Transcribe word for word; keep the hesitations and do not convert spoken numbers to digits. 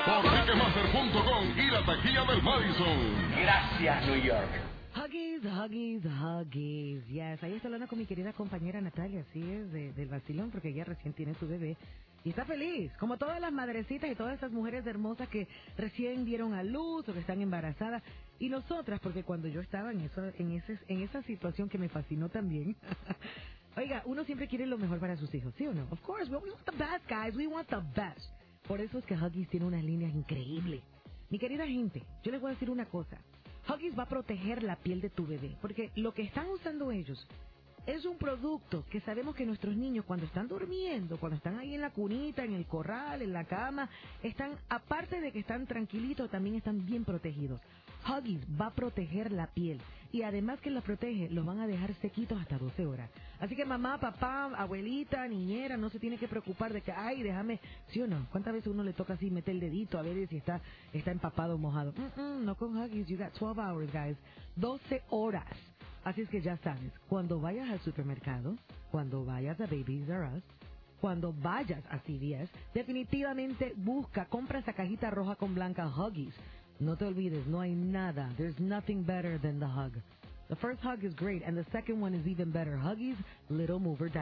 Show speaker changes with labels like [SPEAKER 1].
[SPEAKER 1] por Ticketmaster punto com y la taquilla del Madison.
[SPEAKER 2] Gracias, New York.
[SPEAKER 3] Huggies, Huggies, Huggies. Yes, ahí está hablando con mi querida compañera Natalia, así es, de, del vacilón, porque ella recién tiene su bebé. Y está feliz, como todas las madrecitas y todas esas mujeres hermosas que recién dieron a luz o que están embarazadas. Y nosotras, porque cuando yo estaba en, eso, en, ese, en esa situación que me fascinó también... Oiga, uno siempre quiere lo mejor para sus hijos, ¿sí o no? Of course, we want the best, guys, we want the best. Por eso es que Huggies tiene unas líneas increíbles. Mi querida gente, yo les voy a decir una cosa. Huggies va a proteger la piel de tu bebé, porque lo que están usando ellos es un producto que sabemos que nuestros niños cuando están durmiendo, cuando están ahí en la cunita, en el corral, en la cama, están, aparte de que están tranquilitos, también están bien protegidos. Huggies va a proteger la piel y además que la protege, los van a dejar sequitos hasta doce horas. Así que mamá, papá, abuelita, niñera, no se tiene que preocupar de que, ay, déjame, ¿sí o no? ¿Cuántas veces uno le toca así meter el dedito a ver si está, está empapado o mojado? Mm, mm, no con Huggies, you got twelve hours, guys. doce horas. Así es que ya sabes, cuando vayas al supermercado, cuando vayas a Babies R Us, cuando vayas a C V S, definitivamente busca, compra esa cajita roja con blanca Huggies. No te olvides, no hay nada. There's nothing better than the hug. The first hug is great, and the second one is even better. Huggies Little Mover